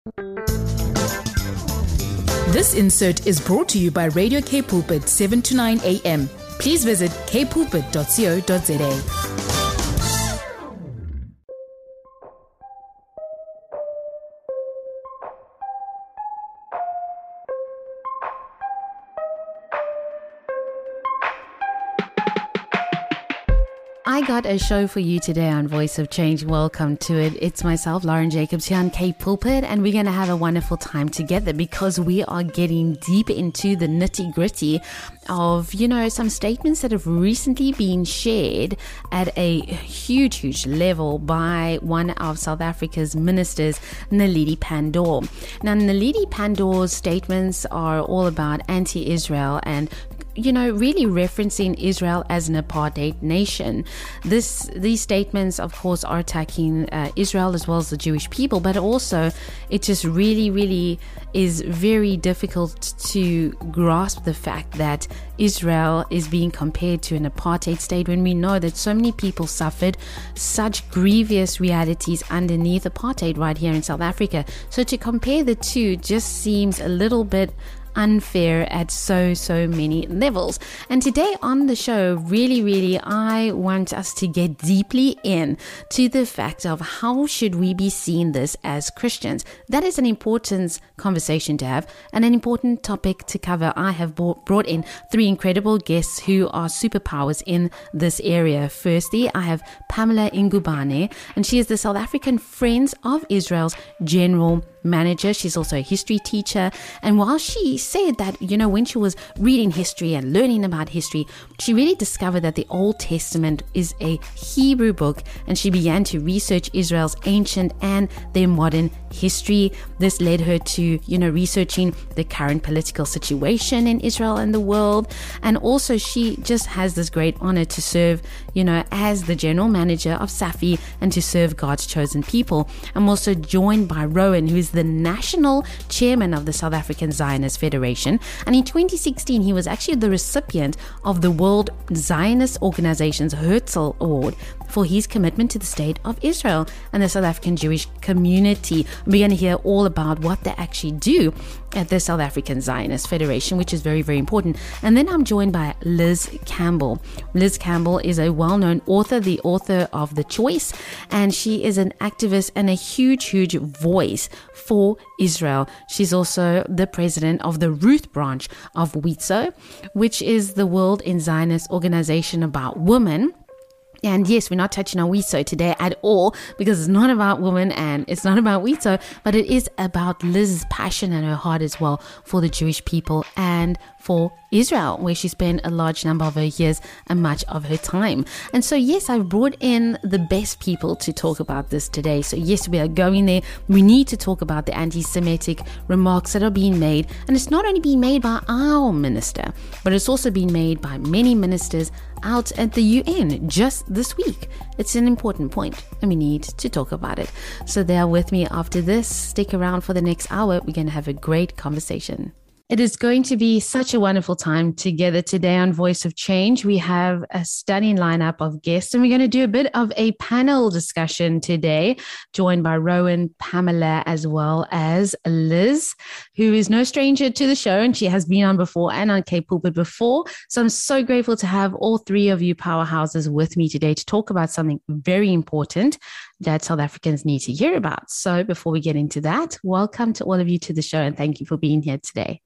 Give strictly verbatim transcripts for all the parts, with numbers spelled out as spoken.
This insert is brought to you by Radio K Pulpit, seven to nine a.m. Please visit k pulpit dot co dot za. I got a show for you today on Voice of Change. Welcome to it. It's myself, Lauren Jacobs, here on K Pulpit, and we're going to have a wonderful time together because we are getting deep into the nitty-gritty of, you know, some statements that have recently been shared at a huge, huge level by one of South Africa's ministers, Naledi Pandor. Now, Naledi Pandor's statements are all about anti-Israel and you know, really referencing Israel as an apartheid nation. This, these statements, of course, are attacking uh, Israel as well as the Jewish people, but also it just really, really is very difficult to grasp the fact that Israel is being compared to an apartheid state when we know that so many people suffered such grievous realities underneath apartheid right here in South Africa. So to compare the two just seems a little bit unfair at so, so many levels. And today on the show, really, really, I want us to get deeply in to the fact of how should we be seeing this as Christians. That is an important conversation to have and an important topic to cover. I have brought in three incredible guests who are superpowers in this area. Firstly, I have Pamela Ingubane, and she is the South African Friends of Israel's General Manager. She's also a history teacher, and while she said that, you know, when she was reading history and learning about history, she really discovered that the Old Testament is a Hebrew book, and she began to research Israel's ancient and their modern history. This led her to, you know, researching the current political situation in Israel and the world, and also she just has this great honor to serve, you know, as the general manager of SAFI and to serve God's chosen people. I'm also joined by Rowan, who is the national chairman of the South African Zionist Federation, and in twenty sixteen he was actually the recipient of the World Zionist Organization's Herzl Award for his commitment to the state of Israel and the South African Jewish community. We're going to hear all about what they actually do at the South African Zionist Federation, which is very, very important. And then I'm joined by Liz Campbell. Liz Campbell is a well-known author, the author of The Choice, and she is an activist and a huge, huge voice for Israel. She's also the president of the Ruth branch of WIZO, which is the World in Zionist organization about women. And yes, we're not touching on WIZO today at all because it's not about women and it's not about WIZO, but it is about Liz's passion and her heart as well for the Jewish people and for Israel, where she spent a large number of her years and much of her time. And so, yes, I've brought in the best people to talk about this today. So, yes, we are going there. We need to talk about the anti-Semitic remarks that are being made. And it's not only being made by our minister, but it's also being made by many ministers out at the U N just this week. It's an important point and we need to talk about it. So they are with me after this. Stick around for the next hour. We're going to have a great conversation. It is going to be such a wonderful time together today on Voice of Change. We have a stunning lineup of guests, and we're going to do a bit of a panel discussion today, joined by Rowan, Pamela, as well as Liz, who is no stranger to the show, and she has been on before and on K Pulpit before. So I'm so grateful to have all three of you powerhouses with me today to talk about something very important that South Africans need to hear about. So before we get into that, welcome to all of you to the show, and thank you for being here today.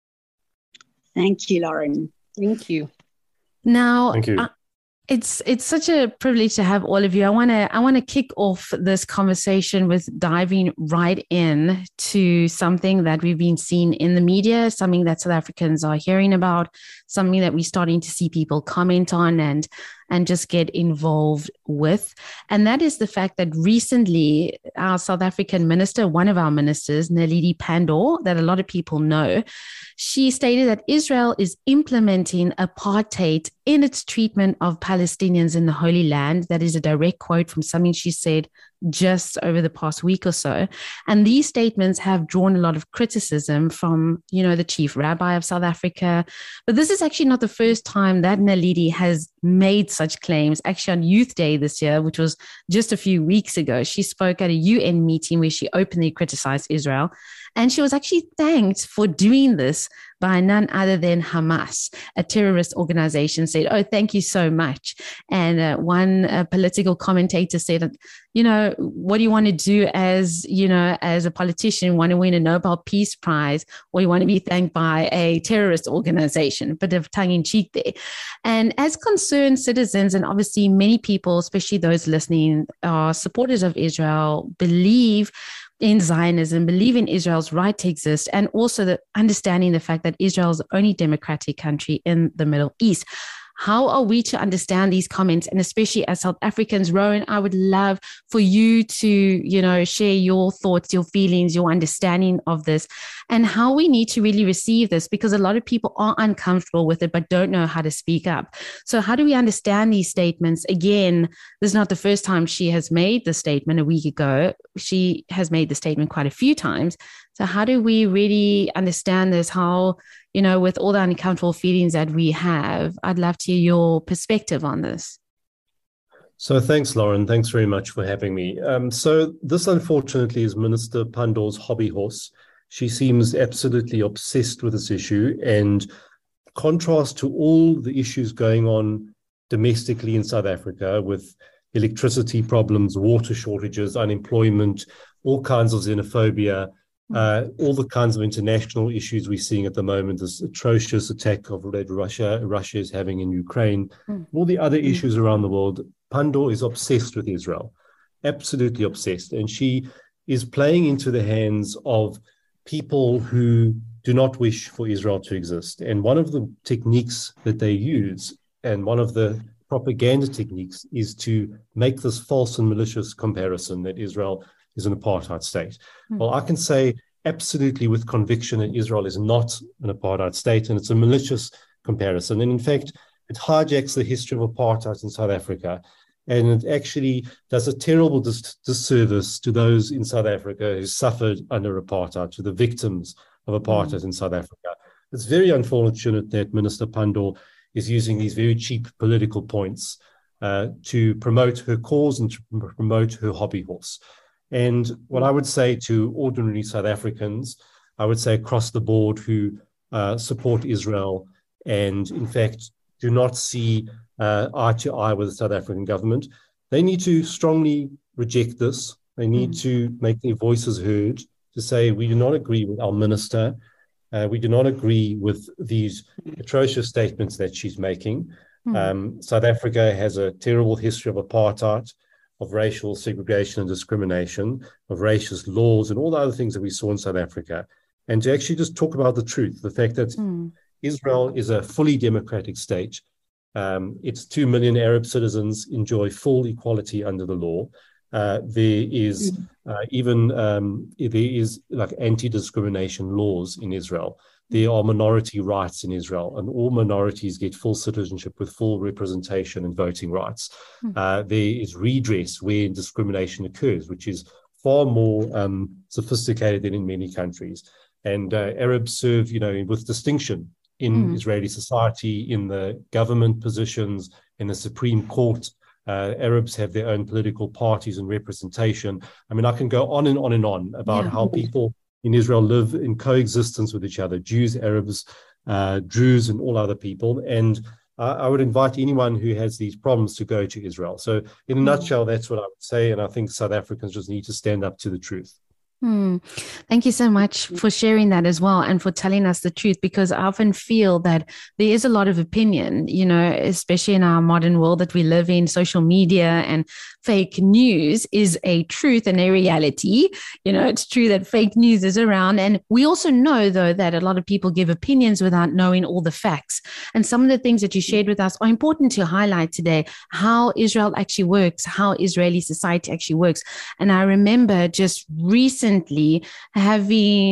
Thank you, Lauren. Thank you. Now, Thank you. Uh, it's it's such a privilege to have all of you. I want to I want to kick off this conversation with diving right in to something that we've been seeing in the media, something that South Africans are hearing about, something that we're starting to see people comment on and and just get involved with. And that is the fact that recently our South African minister, one of our ministers, Naledi Pandor, that a lot of people know, she stated that Israel is implementing apartheid in its treatment of Palestinians in the Holy Land. That is a direct quote from something she said just over the past week or so. And these statements have drawn a lot of criticism from, you know, the chief rabbi of South Africa. But this is actually not the first time that Naledi has made such claims. Actually, on Youth Day this year, which was just a few weeks ago, she spoke at a U N meeting where she openly criticized Israel. And she was actually thanked for doing this by none other than Hamas, a terrorist organization, said, oh, thank you so much. And uh, one uh, political commentator said, that, you know, what do you want to do as, you know, as a politician, want to win a Nobel Peace Prize, or you want to be thanked by a terrorist organization? Bit of tongue in cheek there. And as concerned citizens, and obviously many people, especially those listening, are supporters of Israel, believe in Zionism, believe in Israel's right to exist, and also the understanding the fact that Israel is the only democratic country in the Middle East. How are we to understand these comments? And especially as South Africans, Rowan, I would love for you to, you know, share your thoughts, your feelings, your understanding of this, and how we need to really receive this, because a lot of people are uncomfortable with it, but don't know how to speak up. So how do we understand these statements? Again, this is not the first time she has made the statement. A week ago, she has made the statement quite a few times. So how do we really understand this? How, you know, with all the uncomfortable feelings that we have, I'd love to hear your perspective on this. So thanks, Lauren. Thanks very much for having me. Um, so this, unfortunately, is Minister Pandor's hobby horse. She seems absolutely obsessed with this issue, and contrast to all the issues going on domestically in South Africa with electricity problems, water shortages, unemployment, all kinds of xenophobia, Uh, all the kinds of international issues we're seeing at the moment, this atrocious attack of that Russia, Russia is having in Ukraine, mm. all the other mm. issues around the world. Pandor is obsessed with Israel, absolutely obsessed. And she is playing into the hands of people who do not wish for Israel to exist. And one of the techniques that they use, and one of the propaganda techniques, is to make this false and malicious comparison that Israel is an apartheid state. Mm. Well, I can say absolutely with conviction that Israel is not an apartheid state, and it's a malicious comparison. And in fact, it hijacks the history of apartheid in South Africa, and it actually does a terrible dis- disservice to those in South Africa who suffered under apartheid, to the victims of apartheid mm. in South Africa. It's very unfortunate that Minister Pandor is using these very cheap political points uh, to promote her cause and to promote her hobby horse. And what I would say to ordinary South Africans, I would say across the board, who uh, support Israel and, in fact, do not see uh, eye to eye with the South African government, they need to strongly reject this. They need mm. to make their voices heard, to say we do not agree with our minister. Uh, we do not agree with these atrocious statements that she's making. Mm. Um, South Africa has a terrible history of apartheid, of racial segregation and discrimination, of racist laws, and all the other things that we saw in South Africa. And to actually just talk about the truth, the fact that mm. Israel is a fully democratic state. Um, its two million Arab citizens enjoy full equality under the law. Uh, there is uh, even, um, there is like anti-discrimination laws in Israel. There are minority rights in Israel, and all minorities get full citizenship with full representation and voting rights. Mm. Uh, there is redress where discrimination occurs, which is far more um, sophisticated than in many countries. And uh, Arabs serve, you know, with distinction in mm. Israeli society, in the government positions, in the Supreme Court. Uh, Arabs have their own political parties and representation. I mean, I can go on and on and on about yeah. how people in Israel live in coexistence with each other, Jews, Arabs, uh, Druze, and all other people. And uh, I would invite anyone who has these problems to go to Israel. So in a nutshell, that's what I would say. And I think South Africans just need to stand up to the truth. Hmm. Thank you so much for sharing that as well, and for telling us the truth, because I often feel that there is a lot of opinion, you know, especially in our modern world that we live in. Social media and fake news is a truth and a reality. You know, it's true that fake news is around. And we also know, though, that a lot of people give opinions without knowing all the facts. And some of the things that you shared with us are important to highlight today, how Israel actually works, how Israeli society actually works. And I remember just recently having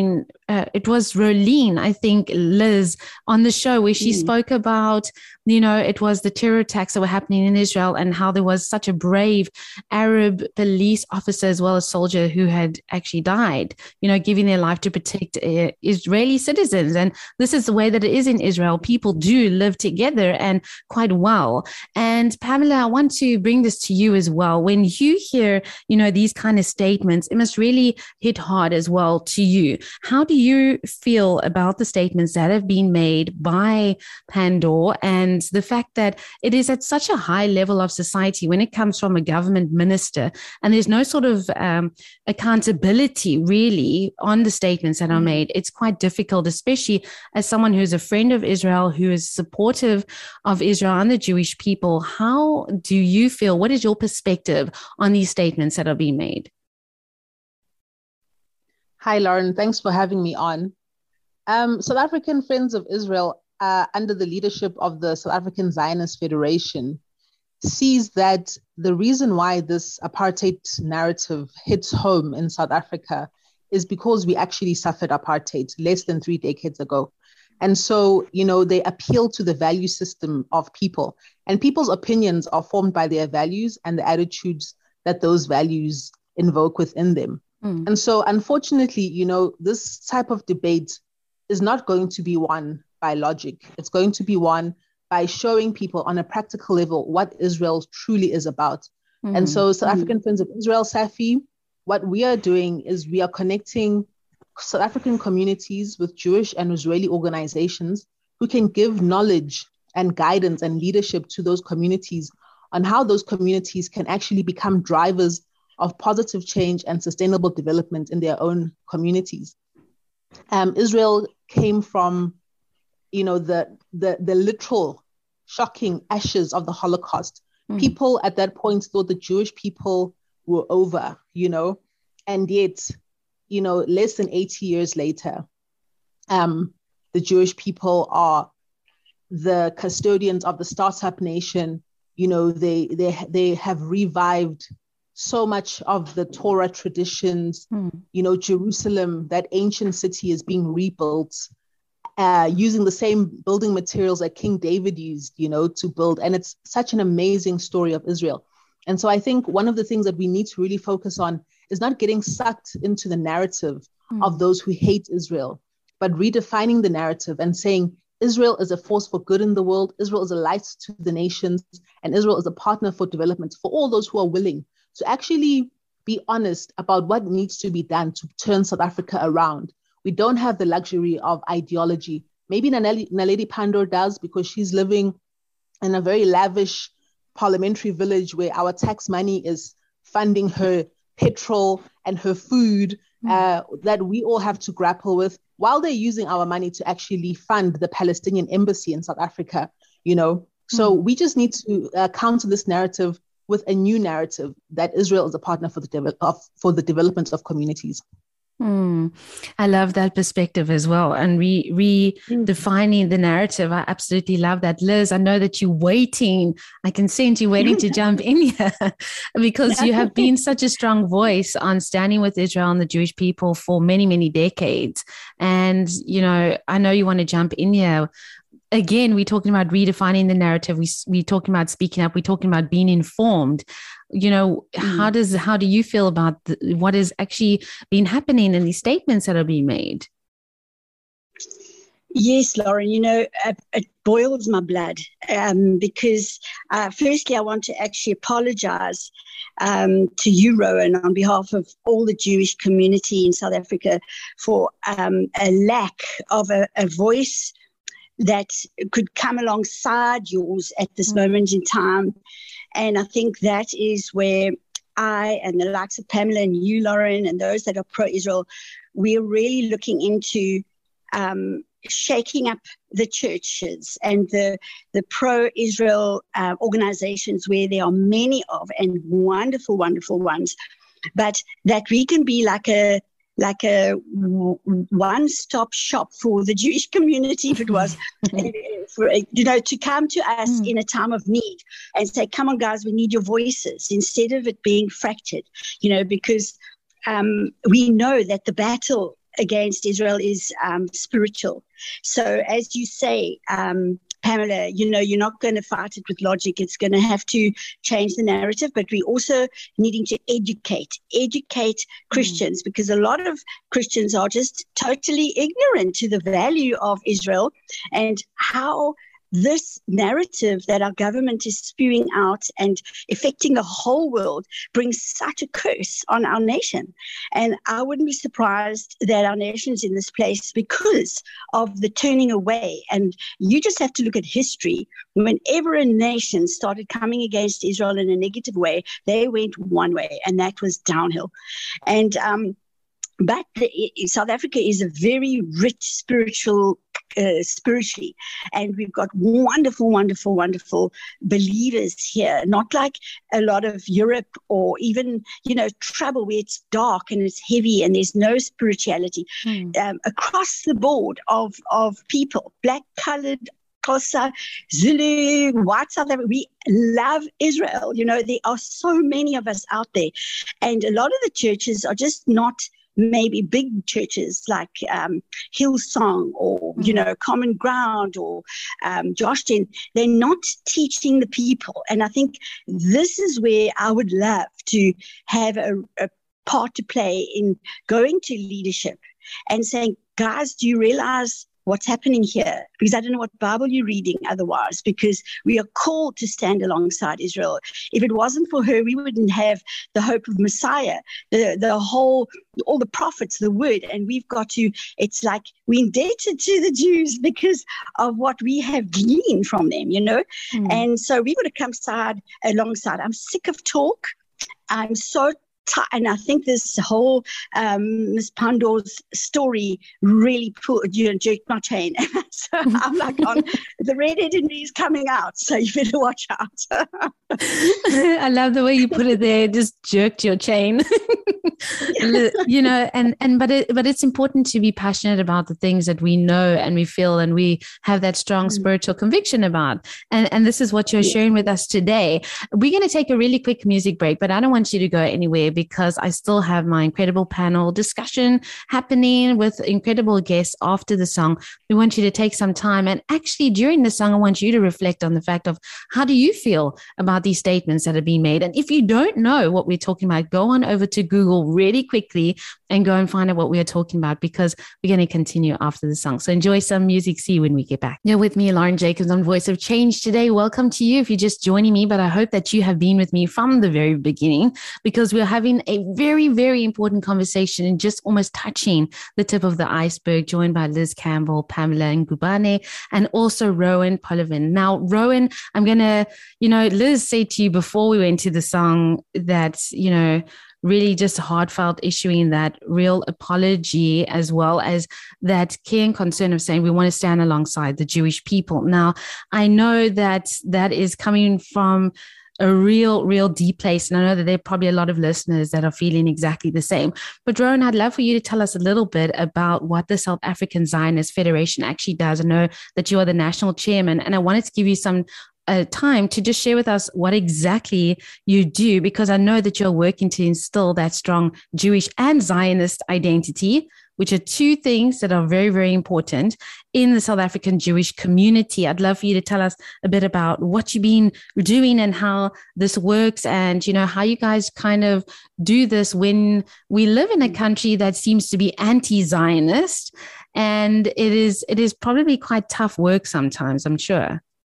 uh, it was Rolene, I think, Liz, on the show where she mm. spoke about, you know, it was the terror attacks that were happening in Israel and how there was such a brave Arab police officer as well as soldier who had actually died, you know, giving their life to protect uh, Israeli citizens. And this is the way that it is in Israel. People do live together and quite well. And Pamela, I want to bring this to you as well. When you hear, you know, these kind of statements, it must really hit hard as well to you. How do you feel about the statements that have been made by Pandor and the fact that it is at such a high level of society when it comes from a government minister and there's no sort of um, accountability really on the statements that are made? It's quite difficult, especially as someone who's a friend of Israel, who is supportive of Israel and the Jewish people. How do you feel? What is your perspective on these statements that are being made? Hi, Lauren. Thanks for having me on. Um, South African Friends of Israel, uh, under the leadership of the South African Zionist Federation, sees that the reason why this apartheid narrative hits home in South Africa is because we actually suffered apartheid less than three decades ago. And so, you know, they appeal to the value system of people, and people's opinions are formed by their values and the attitudes that those values invoke within them. Mm. And so, unfortunately, you know, this type of debate is not going to be won by logic. It's going to be won by showing people on a practical level what Israel truly is about. Mm. And so, South mm. African Friends of Israel, SAFI, what we are doing is we are connecting South African communities with Jewish and Israeli organizations who can give knowledge and guidance and leadership to those communities on how those communities can actually become drivers of positive change and sustainable development in their own communities. Um, Israel came from, you know, the, the, the literal shocking ashes of the Holocaust. Mm. People at that point thought the Jewish people were over, you know, and yet, you know, less than eighty years later, um, the Jewish people are the custodians of the startup nation. You know, they they they have revived so much of the Torah traditions. Mm. You know, Jerusalem, that ancient city, is being rebuilt uh, using the same building materials that King David used, you know, to build. And it's such an amazing story of Israel. And so I think one of the things that we need to really focus on is not getting sucked into the narrative mm. of those who hate Israel, but redefining the narrative and saying Israel is a force for good in the world. Israel is a light to the nations, and Israel is a partner for development for all those who are willing to actually be honest about what needs to be done to turn South Africa around. We don't have the luxury of ideology. Maybe Naledi, Naledi Pandor does, because she's living in a very lavish parliamentary village where our tax money is funding her petrol and her food uh, that we all have to grapple with, while they're using our money to actually fund the Palestinian embassy in South Africa, you know. So mm. we just need to uh, counter this narrative with a new narrative that Israel is a partner for the de- of, for the development of communities. Mm, I love that perspective as well. And re, redefining mm. the narrative. I absolutely love that. Liz, I know that you're waiting. I can sense you waiting to jump in here because you have been such a strong voice on standing with Israel and the Jewish people for many, many decades. And, you know, I know you want to jump in here. Again, we're talking about redefining the narrative. We, we're talking about speaking up. We're talking about being informed. You know, mm. how does how do you feel about the, what has actually been happening in these statements that are being made? Yes, Lauren, you know, it, it boils my blood um, because uh, firstly, I want to actually apologize um, to you, Rowan, on behalf of all the Jewish community in South Africa for um, a lack of a, a voice that could come alongside yours at this mm-hmm. moment in time. And I think that is where I and the likes of Pamela and you, Lauren, and those that are pro-Israel, we're really looking into um, shaking up the churches and the, the pro-Israel uh, organizations, where there are many of, and wonderful, wonderful ones, but that we can be like a like a one-stop shop for the Jewish community, if it was, for, you know, to come to us mm. in a time of need and say, come on, guys, we need your voices, instead of it being fractured, you know, because um, we know that the battle against Israel is um, spiritual. So as you say, um, Pamela, you know, you're not going to fight it with logic. It's going to have to change the narrative, but we're also needing to educate, educate Christians, mm. because a lot of Christians are just totally ignorant to the value of Israel and how this narrative that our government is spewing out and affecting the whole world brings such a curse on our nation. And I wouldn't be surprised that our nation's in this place because of the turning away. And you just have to look at history. Whenever a nation started coming against Israel in a negative way, they went one way, and that was downhill. And um, but the, South Africa is a very rich spiritual Uh, spiritually, and we've got wonderful, wonderful, wonderful believers here, not like a lot of Europe or even, you know, trouble where it's dark and it's heavy and there's no spirituality. Mm. Um, across the board of, of people, black, colored, Xhosa, Zulu, white South Africa, we love Israel. You know, there are so many of us out there, and a lot of the churches are just not maybe big churches like um, Hillsong or, you know, Common Ground or um, Josh Gen. They're not teaching the people. And I think this is where I would love to have a, a part to play in going to leadership and saying, guys, do you realize what's happening here? Because I don't know what Bible you're reading otherwise, because we are called to stand alongside Israel. If it wasn't for her, we wouldn't have the hope of Messiah, the, the whole, all the prophets, the word. And we've got to, it's like we're indebted to the Jews because of what we have gleaned from them, you know? Mm. And so we've got to come side alongside. I'm sick of talk. I'm so And I think this whole um, Miss Pandor's story really pulled, you know, jerked my chain. So I'm like, on the redhead in me is coming out, so you better watch out. I love the way you put it there. Just jerked your chain. You know, and and but it but it's important to be passionate about the things that we know and we feel and we have that strong mm. spiritual conviction about. And and this is what you're yeah. sharing with us today. We're going to take a really quick music break, but I don't want you to go anywhere, because I still have my incredible panel discussion happening with incredible guests after the song. We want you to take some time, and actually during the song, I want you to reflect on the fact of how do you feel about these statements that are being made. And if you don't know what we're talking about, go on over to Google really quickly and go and find out what we are talking about, because we're going to continue after the song. So enjoy some music. See you when we get back. You're with me, Lauren Jacobs, on Voice of Change today. Welcome to you if you're just joining me, but I hope that you have been with me from the very beginning, because we're having a very, very important conversation and just almost touching the tip of the iceberg, joined by Liz Campbell, Pamela Ngubane, and also Rowan Polovin. Now, Rowan, I'm going to, you know, Liz said to you before we went to the song that, you know, really just heartfelt issuing that real apology, as well as that care and concern of saying we want to stand alongside the Jewish people. Now, I know that that is coming from a real, real deep place. And I know that there are probably a lot of listeners that are feeling exactly the same. But Rowan, I'd love for you to tell us a little bit about what the South African Zionist Federation actually does. I know that you are the national chairman, and I wanted to give you some uh, time to just share with us what exactly you do, because I know that you're working to instill that strong Jewish and Zionist identity, which are two things that are very, very important in the South African Jewish community. I'd love for you to tell us a bit about what you've been doing and how this works, and, you know, how you guys kind of do this when we live in a country that seems to be anti-Zionist. And it is, it is probably quite tough work sometimes, I'm sure.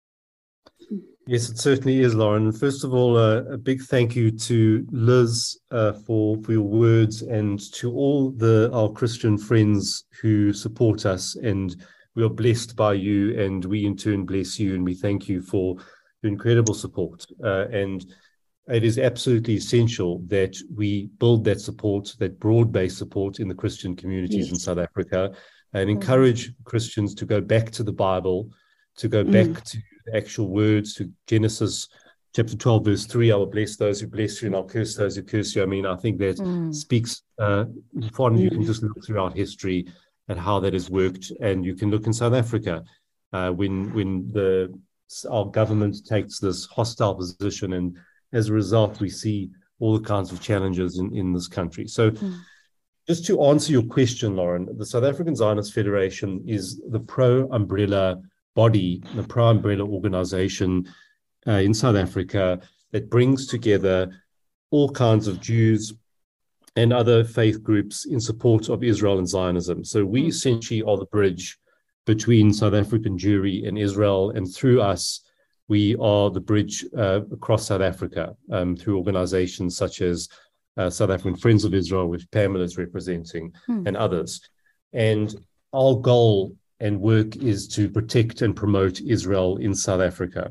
Yes, it certainly is, Lauren. First of all, uh, a big thank you to Liz uh, for, for your words, and to all the our Christian friends who support us. And we are blessed by you, and we in turn bless you, and we thank you for your incredible support. Uh, and it is absolutely essential that we build that support, that broad-based support in the Christian communities yes. in South Africa, and encourage mm. Christians to go back to the Bible, to go back mm. to actual words, to Genesis chapter twelve, verse three. I will bless those who bless you, and I'll curse those who curse you. I mean, I think that mm. speaks uh, far. You can just look throughout history at how that has worked, and you can look in South Africa uh, when when the our government takes this hostile position, and as a result, we see all the kinds of challenges in, in this country. So mm. just to answer your question, Lauren, the South African Zionist Federation is the pro-umbrella body, the pro-umbrella organization uh, in South Africa that brings together all kinds of Jews and other faith groups in support of Israel and Zionism. So we mm. essentially are the bridge between South African Jewry and Israel, and through us, we are the bridge uh, across South Africa um, through organizations such as uh, South African Friends of Israel, which Pamela is representing, mm. and others. And our goal and work is to protect and promote Israel in South Africa.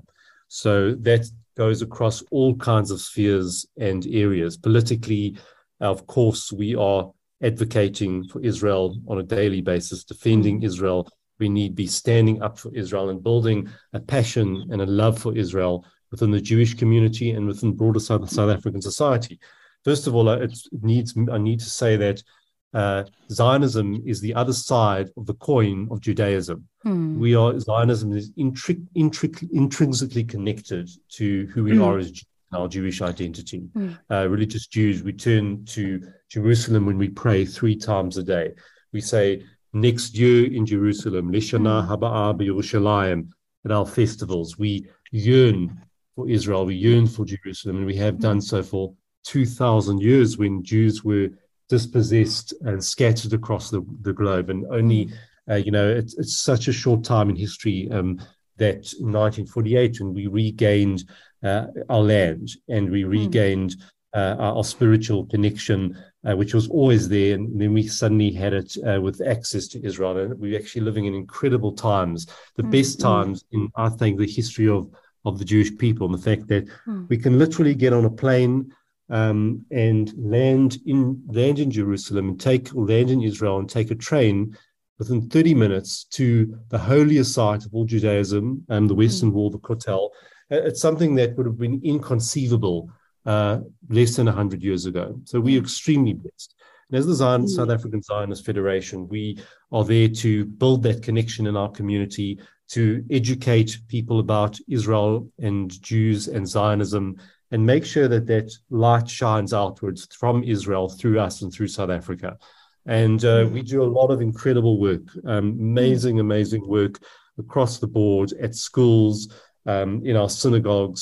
So that goes across all kinds of spheres and areas. Politically, of course, we are advocating for Israel on a daily basis, defending mm. Israel. We need to be standing up for Israel and building a passion and a love for Israel within the Jewish community and within broader South, South African society. First of all, it needs, I need to say that uh, Zionism is the other side of the coin of Judaism. Hmm. We are Zionism is intri- intri- intrinsically connected to who we hmm. are as Jews, our Jewish identity. Hmm. Uh, religious Jews, we turn to Jerusalem when we pray three times a day. We say, next year in Jerusalem, Lishana Haba'a B'Yerushalayim, at our festivals. We yearn for Israel, we yearn for Jerusalem, and we have done so for two thousand years when Jews were dispossessed and scattered across the, the globe. And only, uh, you know, it's, it's such a short time in history um, that in nineteen forty-eight, when we regained uh, our land and we regained uh, our, our spiritual connection, Uh, which was always there, and then we suddenly had it uh, with access to Israel, and we're actually living in incredible times, the mm-hmm. best times in, I think, the history of, of the Jewish people, and the fact that mm. we can literally get on a plane um, and land in land in Jerusalem and take land in Israel and take a train within thirty minutes to the holiest site of all Judaism, um, the Western mm. Wall, the Kotel. It's something that would have been inconceivable Uh, less than one hundred years ago. So we are extremely blessed. And as the Zion, mm. South African Zionist Federation, we are there to build that connection in our community, to educate people about Israel and Jews and Zionism, and make sure that that light shines outwards from Israel through us and through South Africa. And uh, mm. we do a lot of incredible work, um, amazing, mm. amazing work across the board at schools, um, in our synagogues,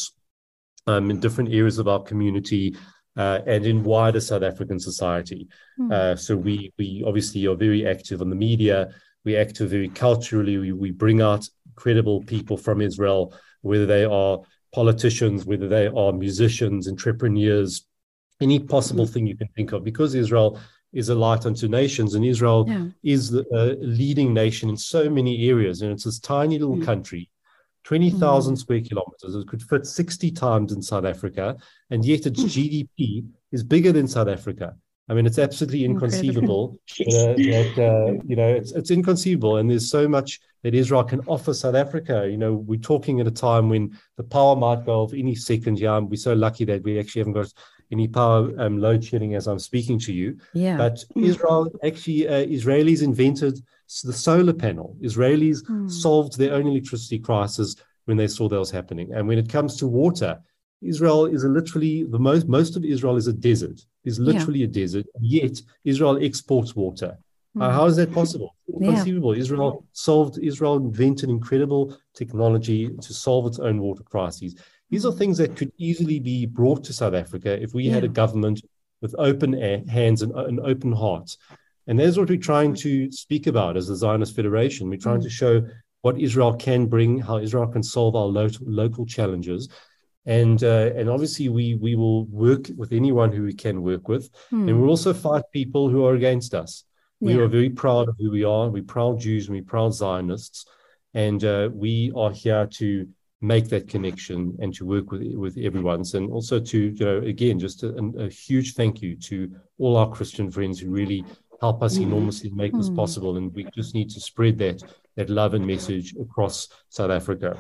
Um, in different areas of our community, uh, and in wider South African society. Mm. Uh, so we we obviously are very active on the media. We active very culturally. We, we bring out incredible people from Israel, whether they are politicians, whether they are musicians, entrepreneurs, any possible mm. thing you can think of, because Israel is a light unto nations, and Israel yeah. is the uh, leading nation in so many areas, and it's this tiny little mm. country, twenty thousand mm. square kilometers. It could fit sixty times in South Africa, and yet its G D P is bigger than South Africa. I mean, it's absolutely inconceivable. uh, that, uh, you know, it's, it's inconceivable, and there's so much that Israel can offer South Africa. You know, we're talking at a time when the power might go off any second. Yeah, we're so lucky that we actually haven't got any power um, load shedding as I'm speaking to you. Yeah. But Israel, actually, uh, Israelis invented the solar panel. Israelis mm. solved their own electricity crisis when they saw that was happening. And when it comes to water, Israel is a literally the most, most of Israel is a desert, is literally yeah. a desert, yet Israel exports water. Mm. Uh, how is that possible? Inconceivable. Yeah. Israel solved, Israel invented incredible technology to solve its own water crises. These are things that could easily be brought to South Africa if we yeah. had a government with open hands and an open heart. And that's what we're trying to speak about as the Zionist Federation. We're trying mm. to show what Israel can bring, how Israel can solve our lo- local challenges. And uh, and obviously we we will work with anyone who we can work with. Mm. And we'll also fight people who are against us. We yeah. are very proud of who we are. We're proud Jews and we're proud Zionists. And uh, we are here to make that connection and to work with with everyone. And also to, you know, again, just a, a huge thank you to all our Christian friends who really help us mm. enormously make mm. this possible. And we just need to spread that that love and message across South Africa.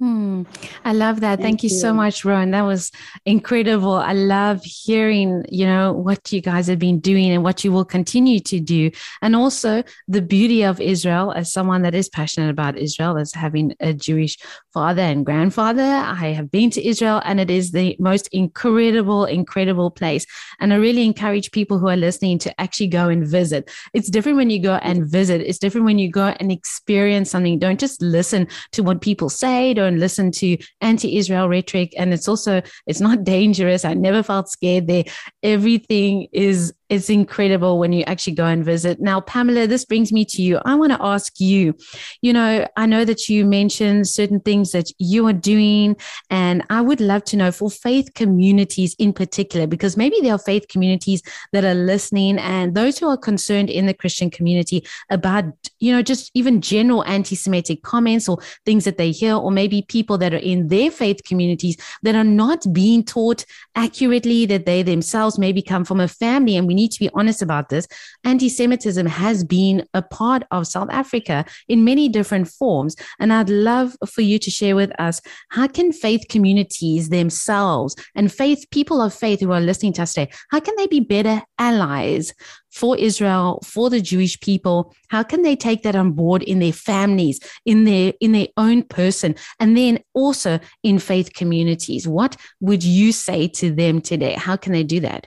Hmm. I love that. Thank, Thank you, you so much, Rowan. That was incredible. I love hearing, you know, what you guys have been doing and what you will continue to do. And also the beauty of Israel, as someone that is passionate about Israel, as having a Jewish father and grandfather. I have been to Israel and it is the most incredible, incredible place. And I really encourage people who are listening to actually go and visit. It's different when you go and visit. It's different when you go and experience something. Don't just listen to what people say. Don't listen to anti-Israel rhetoric. And it's also, it's not dangerous. I never felt scared there. Everything is, it's incredible when you actually go and visit. Now, Pamela, this brings me to you. I want to ask you, you know, I know that you mentioned certain things that you are doing, and I would love to know for faith communities in particular, because maybe there are faith communities that are listening and those who are concerned in the Christian community about, you know, just even general anti-Semitic comments or things that they hear, or maybe people that are in their faith communities that are not being taught accurately, that they themselves maybe come from a family. And we need to be honest about this. Anti-Semitism has been a part of South Africa in many different forms. And I'd love for you to share with us, how can faith communities themselves and faith people of faith who are listening to us today, how can they be better allies for Israel, for the Jewish people? How can they take that on board in their families, in their in their own person, and then also in faith communities? What would you say to them today? How can they do that?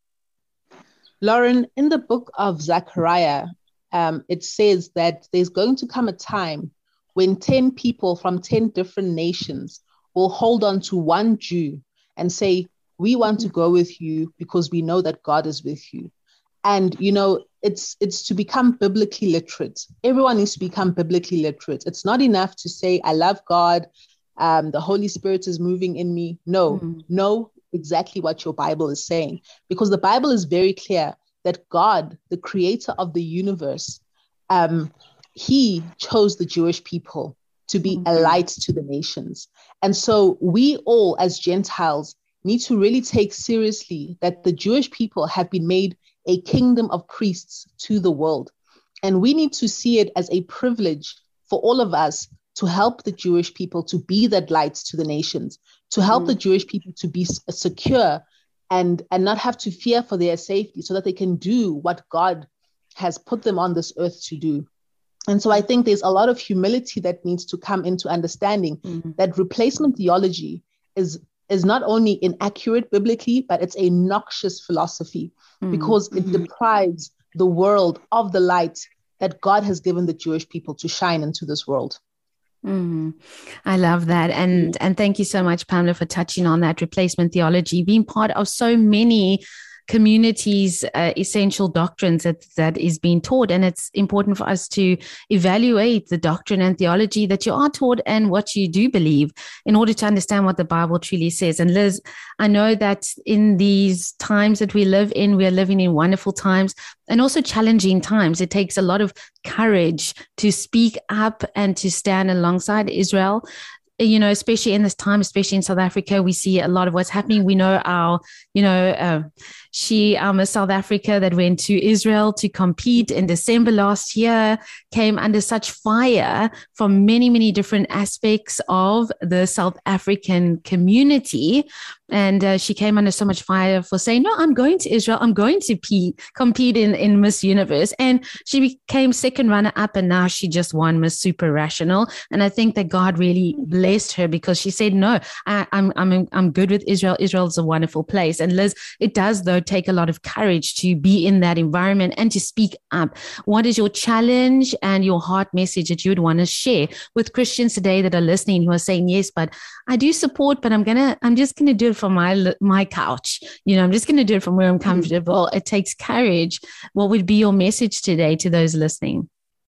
Lauren, in the book of Zechariah, um, it says that there's going to come a time when ten people from ten different nations will hold on to one Jew and say, we want to go with you because we know that God is with you. And, you know, it's it's to become biblically literate. Everyone needs to become biblically literate. It's not enough to say, I love God, um, the Holy Spirit is moving in me. No, mm-hmm. know exactly what your Bible is saying, because the Bible is very clear that God, the creator of the universe, um, he chose the Jewish people to be mm-hmm. a light to the nations. And so we all as Gentiles need to really take seriously that the Jewish people have been made a kingdom of priests to the world. And we need to see it as a privilege for all of us to help the Jewish people to be that light to the nations, to help mm. the Jewish people to be secure and, and not have to fear for their safety, so that they can do what God has put them on this earth to do. And so I think there's a lot of humility that needs to come into understanding mm. that replacement theology is is not only inaccurate biblically, but it's a noxious philosophy mm. because it mm-hmm. deprives the world of the light that God has given the Jewish people to shine into this world. Mm, I love that. And, mm. and thank you so much, Pamela, for touching on that replacement theology, being part of so many communities, uh, essential doctrines that that is being taught. And it's important for us to evaluate the doctrine and theology that you are taught and what you do believe in order to understand what the Bible truly says. And Liz, I know that in these times that we live in, we are living in wonderful times and also challenging times. It takes a lot of courage to speak up and to stand alongside Israel. You know, especially in this time, especially in South Africa, we see a lot of what's happening. We know our, you know, uh, she, um, a South Africa that went to Israel to compete in December last year, came under such fire from many, many different aspects of the South African community. And uh, she came under so much fire for saying, no, I'm going to Israel. I'm going to pe- compete in, in Miss Universe. And she became second runner up, and now she just won Miss Super Rational. And I think that God really blessed her because she said, no, I, I'm, I'm, I'm good with Israel. Israel is a wonderful place. And Liz, it does, though, take a lot of courage to be in that environment and to speak up. What is your challenge and your heart message that you would want to share with Christians today that are listening who are saying, yes, but I do support, but I'm going to, I'm just going to do it from my, my couch. You know, I'm just going to do it from where I'm comfortable. It takes courage. What would be your message today to those listening?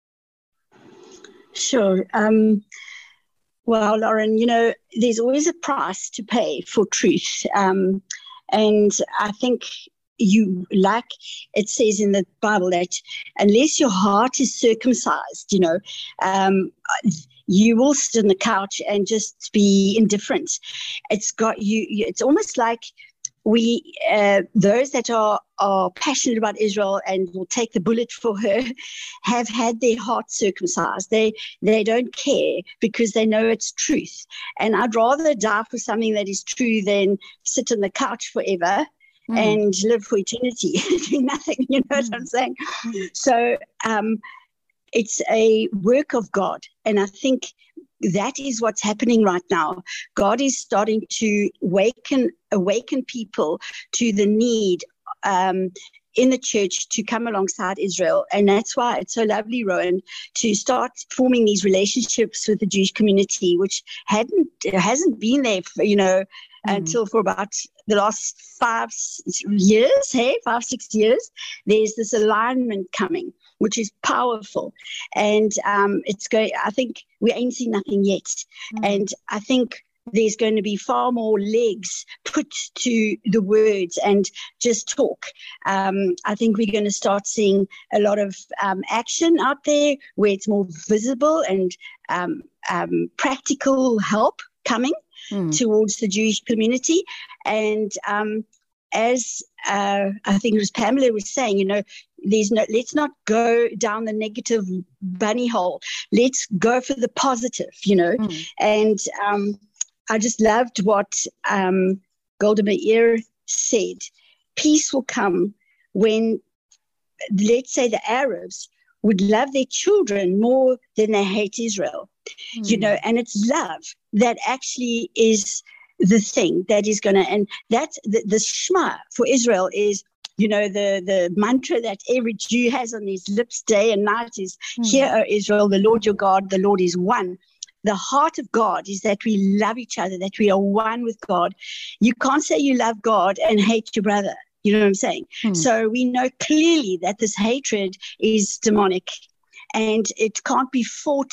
Sure. Um, well, Lauren, you know, there's always a price to pay for truth. Um, and I think you, like it says in the Bible, that unless your heart is circumcised, you know, um, you will sit on the couch and just be indifferent. It's got you, it's almost like we, uh, those that are, are passionate about Israel and will take the bullet for her, have had their hearts circumcised. They, they don't care because they know it's truth. And I'd rather die for something that is true than sit on the couch forever mm. and live for eternity, doing nothing, you know mm. what I'm saying? Mm. So um, it's a work of God. And I think that is what's happening right now. God is starting to awaken, awaken people to the need um, in the church to come alongside Israel. And that's why it's so lovely, Rowan, to start forming these relationships with the Jewish community, which hadn't hasn't been there, for, you know, mm. until for about the last five years, hey, five, six years. There's this alignment coming, which is powerful. And um, it's going, I think we ain't seen nothing yet. Mm. And I think there's going to be far more legs put to the words and just talk. Um, I think we're going to start seeing a lot of um, action out there where it's more visible and um, um, practical help coming mm. towards the Jewish community. And um, as uh, I think it was Pamela was saying, you know, there's no, let's not go down the negative bunny hole. Let's go for the positive, you know. Mm. And um, I just loved what um, Golda Meir said. Peace will come when, let's say, the Arabs would love their children more than they hate Israel. Mm. You know, and it's love that actually is the thing that is going to, and that's the, the Shema for Israel is, you know, the, the mantra that every Jew has on his lips day and night is, mm. Hear, O Israel, the Lord your God, the Lord is one. The heart of God is that we love each other, that we are one with God. You can't say you love God and hate your brother. You know what I'm saying? Mm. So we know clearly that this hatred is demonic and it can't be fought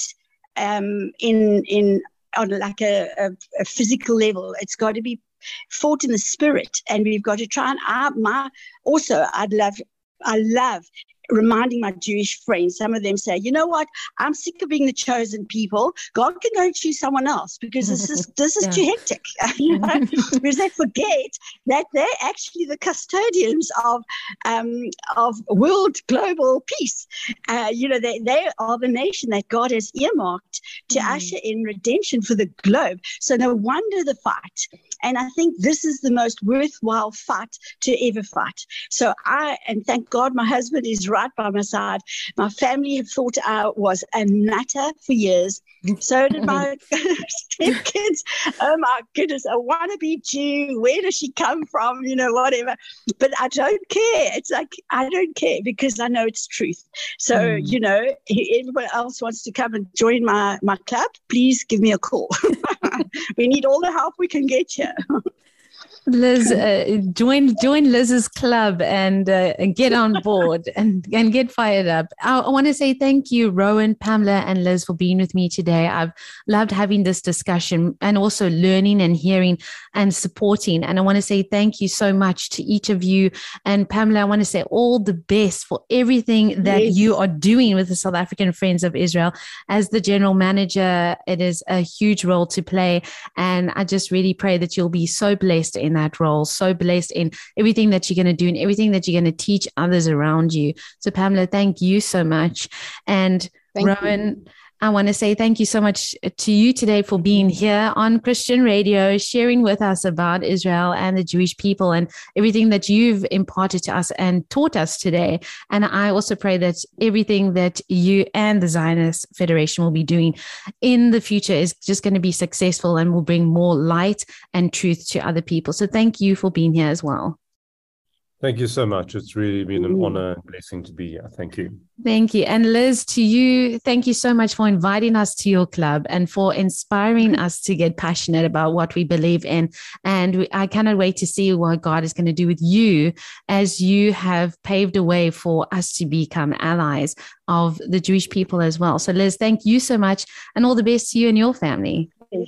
um, in, in, on like a, a, a physical level. It's got to be fought in the spirit, and we've got to try and I, my also I'd love I love reminding my Jewish friends. Some of them say, you know what, I'm sick of being the chosen people. God can go and choose someone else because this is this is yeah. too hectic. You know? Because they forget that they're actually the custodians of um, of world global peace. Uh, you know, they, they are the nation that God has earmarked to mm. usher in redemption for the globe. So no wonder the fight. And I think this is the most worthwhile fight to ever fight. So I, and thank God my husband is right by my side. My family have thought I was a nutter for years. So did my stepkids. Oh my goodness, a wannabe Jew. Where does she come from? You know, whatever. But I don't care. It's like, I don't care because I know it's truth. So, mm. you know, if anyone else wants to come and join my, my club, please give me a call. We need all the help we can get here. Liz, uh, join join Liz's club and uh, get on board and, and get fired up. I, I want to say thank you, Rowan, Pamela, and Liz for being with me today. I've loved having this discussion and also learning and hearing and supporting. And I want to say thank you so much to each of you. And Pamela, I want to say all the best for everything that yes. you are doing with the South African Friends of Israel. As the general manager, it is a huge role to play. And I just really pray that you'll be so blessed in that role, so blessed in everything that you're going to do and everything that you're going to teach others around you. So Pamela, thank you so much. And thank Rowan, you. I want to say thank you so much to you today for being here on Christian Radio, sharing with us about Israel and the Jewish people and everything that you've imparted to us and taught us today. And I also pray that everything that you and the Zionist Federation will be doing in the future is just going to be successful and will bring more light and truth to other people. So thank you for being here as well. Thank you so much. It's really been an honor and blessing to be here. Thank you. Thank you. And Liz, to you, thank you so much for inviting us to your club and for inspiring us to get passionate about what we believe in. And we, I cannot wait to see what God is going to do with you as you have paved a way for us to become allies of the Jewish people as well. So Liz, thank you so much and all the best to you and your family.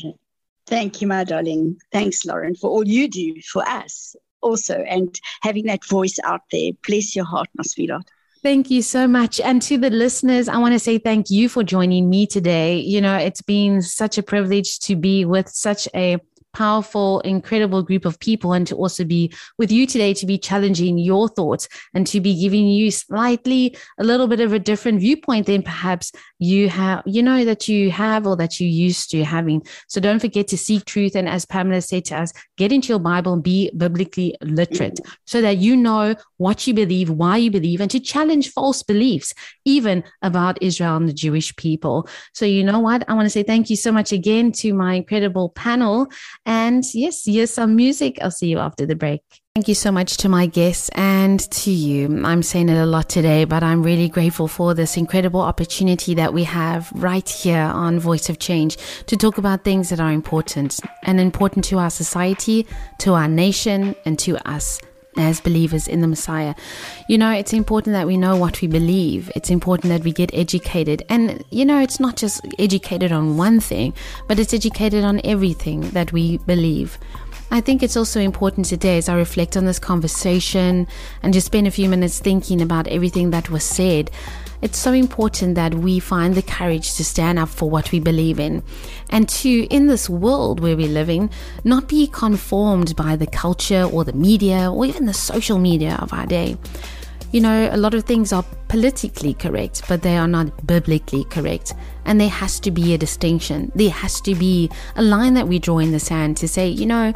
Thank you, my darling. Thanks, Lauren, for all you do for us also, and having that voice out there. Bless your heart, my sweetheart. Thank you so much. And to the listeners, I want to say thank you for joining me today. You know, it's been such a privilege to be with such a powerful, incredible group of people, and to also be with you today, to be challenging your thoughts and to be giving you slightly a little bit of a different viewpoint than perhaps you have, you know, that you have or that you used to having. So don't forget to seek truth. And as Pamela said to us, get into your Bible and be biblically literate so that you know what you believe, why you believe, and to challenge false beliefs, even about Israel and the Jewish people. So you know what? I want to say thank you so much again to my incredible panel. And yes, here's some music. I'll see you after the break. Thank you so much to my guests and to you. I'm saying it a lot today, but I'm really grateful for this incredible opportunity that we have right here on Voice of Change to talk about things that are important and important to our society, to our nation, and to us as believers in the Messiah. You know, it's important that we know what we believe. It's important that we get educated. And, you know, it's not just educated on one thing, but it's educated on everything that we believe. I think it's also important today as I reflect on this conversation and just spend a few minutes thinking about everything that was said. It's so important that we find the courage to stand up for what we believe in and to, in this world where we're living, not be conformed by the culture or the media or even the social media of our day. You know, a lot of things are politically correct, but they are not biblically correct. And there has to be a distinction. There has to be a line that we draw in the sand to say, you know,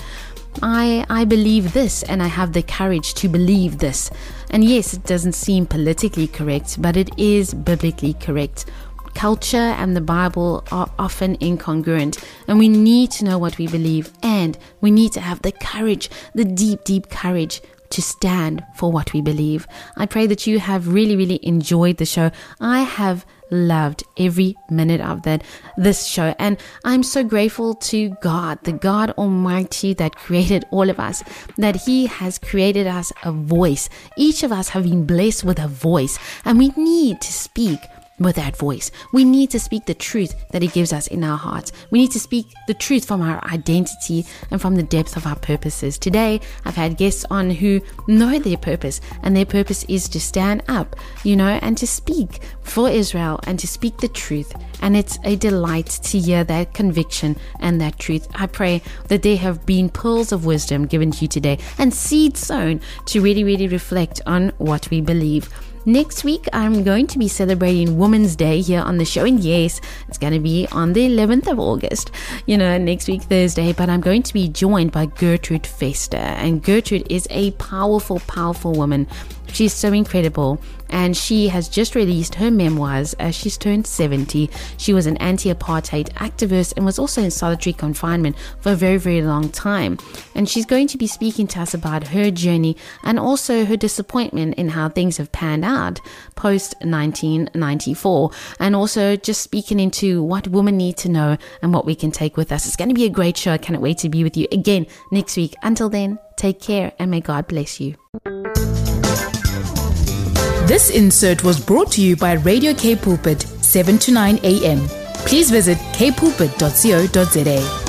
I I believe this and I have the courage to believe this. And yes, it doesn't seem politically correct, but it is biblically correct. Culture and the Bible are often incongruent, and we need to know what we believe, and we need to have the courage, the deep, deep courage to stand for what we believe. I pray that you have really, really enjoyed the show. I have loved every minute of that this show, and I'm so grateful to God, the God Almighty that created all of us, that He has created us a voice. Each of us have been blessed with a voice, and we need to speak with that voice. We need to speak the truth that He gives us in our hearts. We need to speak the truth from our identity and from the depth of our purposes. Today, I've had guests on who know their purpose, and their purpose is to stand up, you know, and to speak for Israel and to speak the truth. And it's a delight to hear that conviction and that truth. I pray that there have been pearls of wisdom given to you today and seeds sown to really, really reflect on what we believe. Next week, I'm going to be celebrating Women's Day here on the show. And yes, it's going to be on the eleventh of August, you know, next week, Thursday. But I'm going to be joined by Gertrude Fester. And Gertrude is a powerful, powerful woman. She's so incredible. And she has just released her memoirs as she's turned seventy. She was an anti-apartheid activist and was also in solitary confinement for a very, very long time. And she's going to be speaking to us about her journey and also her disappointment in how things have panned out post nineteen ninety-four. And also just speaking into what women need to know and what we can take with us. It's going to be a great show. I cannot wait to be with you again next week. Until then, take care and may God bless you. This insert was brought to you by Radio K Pulpit, seven to nine a.m. Please visit k pulpit dot co dot za.